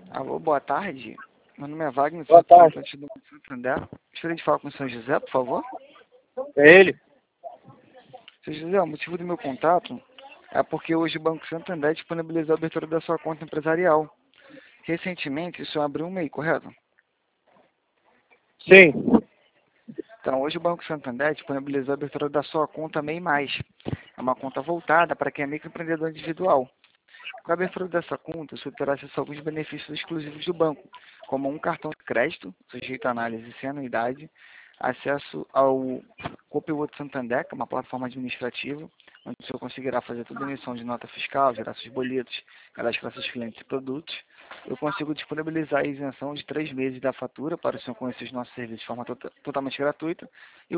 Alô, boa tarde. Meu nome é Wagner, sou Boa tarde. representante do Banco Santander. Gostaria de falar com o senhor José, por favor. É ele? Senhor José, o motivo do meu contato é porque hoje o Banco Santander disponibilizou a abertura da sua conta empresarial. Recentemente, o senhor abriu um MEI, correto? Sim. Então, hoje o Banco Santander disponibilizou a abertura da sua conta MEI+. É uma conta voltada para quem é microempreendedor individual. Com a abertura dessa conta, o senhor terá acesso a alguns benefícios exclusivos do banco, como um cartão de crédito, sujeito a análise sem anuidade, acesso ao Copilot Santander, que é uma plataforma administrativa, onde o senhor conseguirá fazer toda a emissão de nota fiscal, gerar seus boletos, cadastrar seus clientes e produtos. Eu consigo disponibilizar a isenção de 3 meses da fatura para o senhor conhecer os nossos serviços de forma totalmente gratuita. E